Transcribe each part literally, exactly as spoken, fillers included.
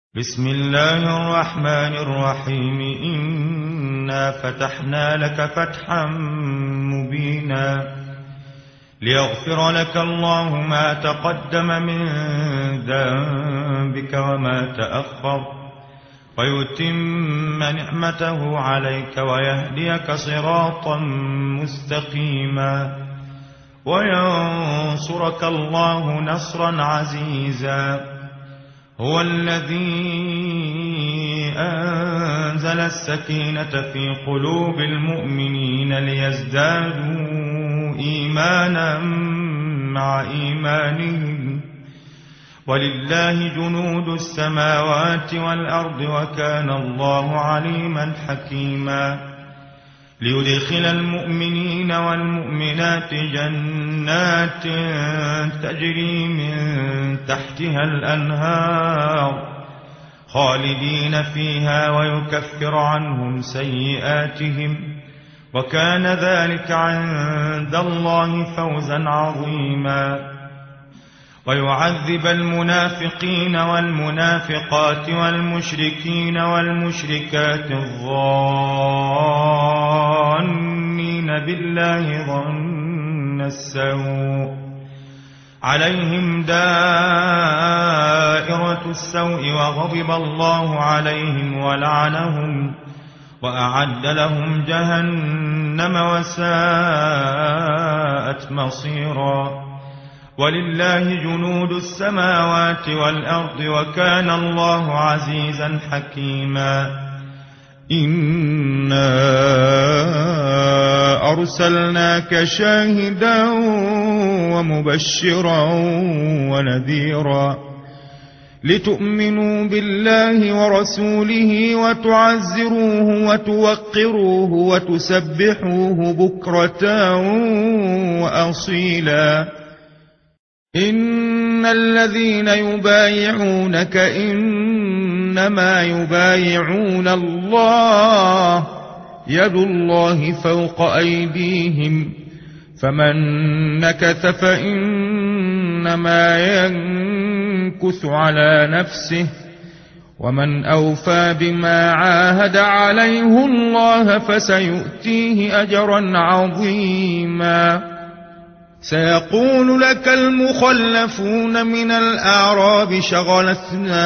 بسم الله الرحمن الرحيم إنا فتحنا لك فتحا مبينا ليغفر لك الله ما تقدم من ذنبك وما تأخر ويتم نعمته عليك ويهديك صراطا مستقيما وينصرك الله نصرا عزيزا هو الذي أنزل السكينة في قلوب المؤمنين ليزدادوا إيمانا مع إيمانهم ولله جنود السماوات والأرض وكان الله عليما حكيما ليدخل المؤمنين والمؤمنات جنات تجري من تحتها الأنهار خالدين فيها ويكفر عنهم سيئاتهم وكان ذلك عند الله فوزا عظيما ويعذب المنافقين والمنافقات والمشركين والمشركات الظانين بالله ظن السوء عليهم دائرة السوء وغضب الله عليهم ولعنهم وأعد لهم جهنم وساءت مصيرا ولله جنود السماوات والأرض وكان الله عزيزا حكيما إنا أرسلناك شاهدا ومبشرا ونذيرا لتؤمنوا بالله ورسوله وتعزروه وتوقروه وتسبحوه بكرة وأصيلا إن الذين يبايعونك إنما يبايعون الله يد الله فوق أيديهم فمن نكث فإنما ينكث على نفسه ومن أوفى بما عاهد عليه الله فسيؤتيه أجرا عظيما سيقول لك المخلفون من الأعراب شغلتنا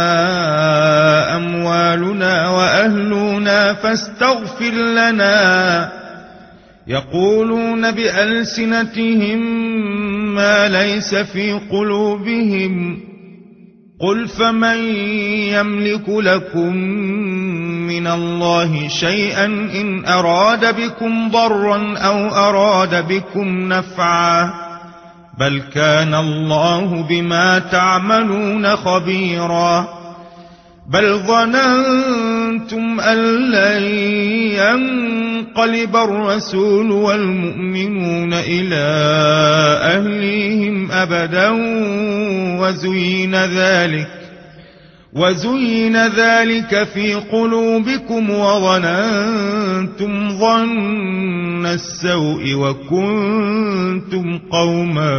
أموالنا وأهلنا فاستغفر لنا يقولون بألسنتهم ما ليس في قلوبهم قل فمن يملك لكم من الله شيئا إن أراد بكم ضرا أو أراد بكم نفعا بل كان الله بما تعملون خبيرا بل ظننتم أن لن ينقلب الرسول والمؤمنون إلى أهليهم أبدا وزين ذلك وزين ذلك في قلوبكم وظننتم ظن السوء وكنتم قوما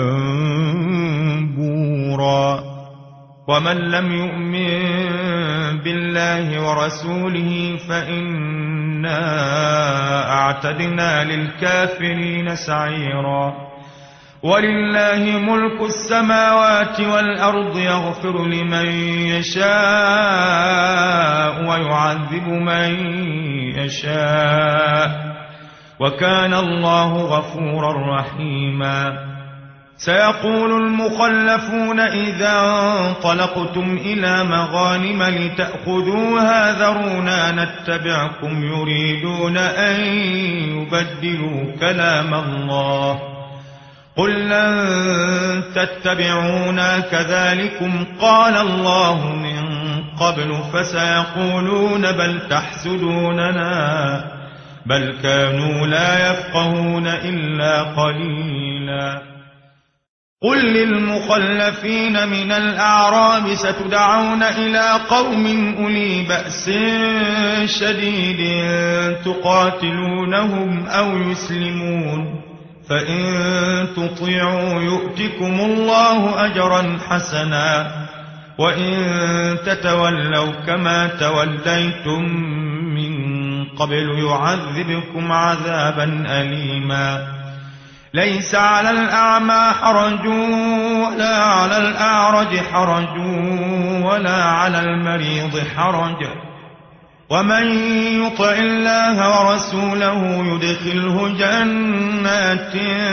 بورا ومن لم يؤمن بالله ورسوله فإنا أعتدنا للكافرين سعيرا ولله ملك السماوات والأرض يغفر لمن يشاء ويعذب من يشاء وكان الله غفورا رحيما سيقول المخلفون إذا انطلقتم إلى مغانم لتأخذوها ذرونا نتبعكم يريدون أن يبدلوا كلام الله قل لن تتبعونا كذلكم قال الله من قبل فسيقولون بل تحسدوننا بل كانوا لا يفقهون إلا قليلا قل للمخلفين من الأعراب ستدعون إلى قوم أولي بأس شديد تقاتلونهم أو يسلمون فإن تطيعوا يؤتكم الله أجرا حسنا وإن تتولوا كما توليتم من قبل يعذبكم عذابا أليما ليس على الأعمى حرج ولا على الأعرج حرج ولا على المريض حرج ومن يطع الله ورسوله يدخله جنات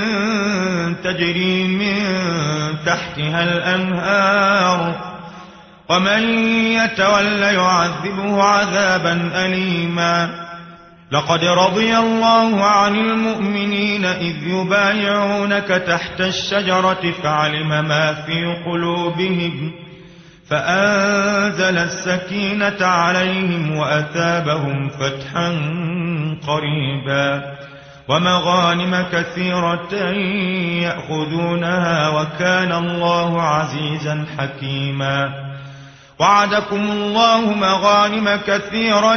تجري من تحتها الأنهار ومن يتول يعذبه عذابا أليما لقد رضي الله عن المؤمنين إذ يبايعونك تحت الشجرة فعلم ما في قلوبهم فأنزل السكينة عليهم وأثابهم فتحا قريبا ومغانم كثيرة يأخذونها وكان الله عزيزا حكيما وعدكم الله مغانم كثيرة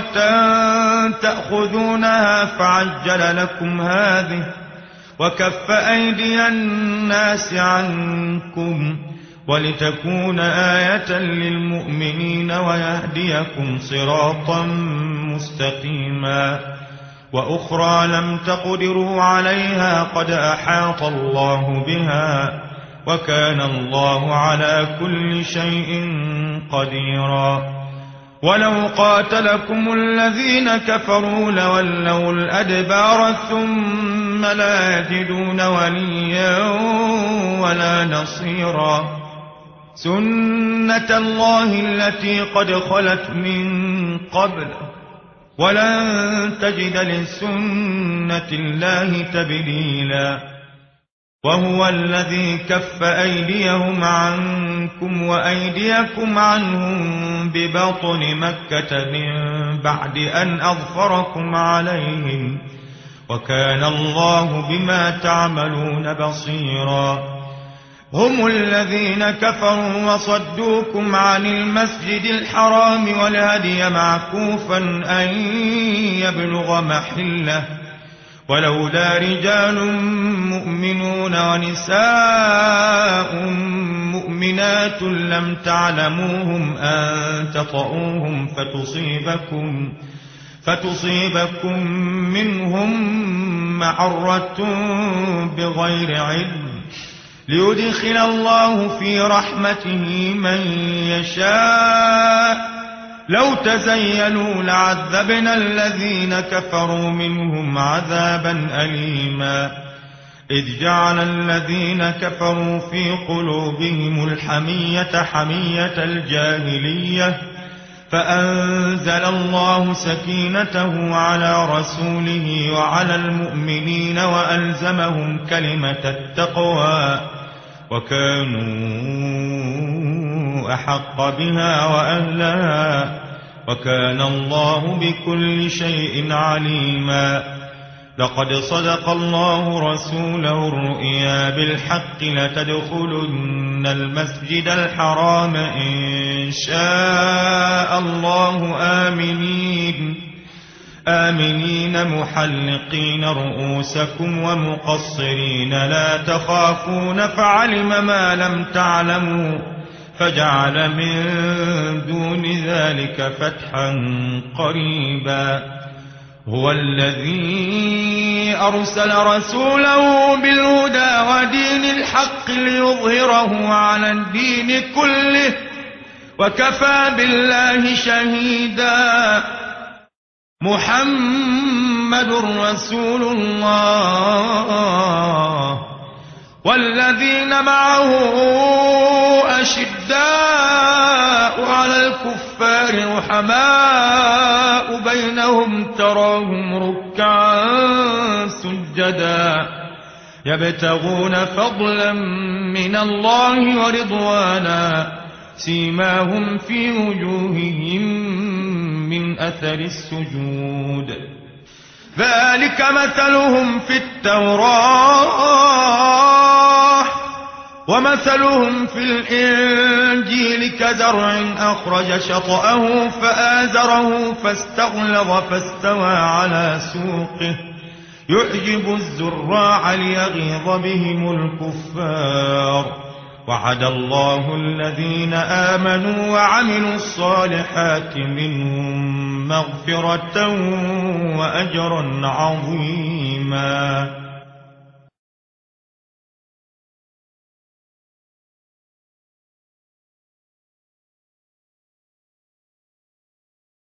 تأخذونها فعجل لكم هذه وكف أيدي الناس عنكم ولتكون آية للمؤمنين ويهديكم صراطا مستقيما وأخرى لم تقدروا عليها قد أحاط الله بها وكان الله على كل شيء قديرا ولو قاتلكم الذين كفروا لولوا الأدبار ثم لا يجدون وليا ولا نصيرا سنة الله التي قد خلت من قبل ولن تجد لسنة الله تبديلا وهو الذي كف أيديهم عنكم وأيديكم عنهم ببطن مكة من بعد أن أظفركم عليهم وكان الله بما تعملون بصيرا هم الذين كفروا وصدوكم عن المسجد الحرام والهدي معكوفا أن يبلغ محله ولولا رجال مؤمنون ونساء مؤمنات لم تعلموهم أن تطؤوهم فتصيبكم, فتصيبكم منهم معرة بغير علم ليدخل الله في رحمته من يشاء لو تزيلوا لعذبنا الذين كفروا منهم عذابا أليما إذ جعل الذين كفروا في قلوبهم الحمية حمية الجاهلية فأنزل الله سكينته على رسوله وعلى المؤمنين وألزمهم كلمة التقوى وكانوا أحق بها وأهلها وكان الله بكل شيء عليما لقد صدق الله رسوله الرؤيا بالحق لتدخلن المسجد الحرام إن شاء الله آمنين آمنين محلقين رؤوسكم ومقصرين لا تخافون فعلم ما لم تعلموا فجعل من دون ذلك فتحا قريبا هو الذي أرسل رسوله بالهدى ودين الحق ليظهره على الدين كله وكفى بالله شهيدا محمد رسول الله والذين معه أشداء على الكفار رحماء بينهم تراهم ركعا سجدا يبتغون فضلا من الله ورضوانا سيماهم في وجوههم من أثر السجود ذلك مثلهم في التوراة ومثلهم في الإنجيل كزرع أخرج شطأه فآزره فاستغلظ فاستوى على سوقه يعجب الزراع ليغيظ بهم الكفار وعد الله الذين آمنوا وعملوا الصالحات منهم مغفرة وأجرا عظيما.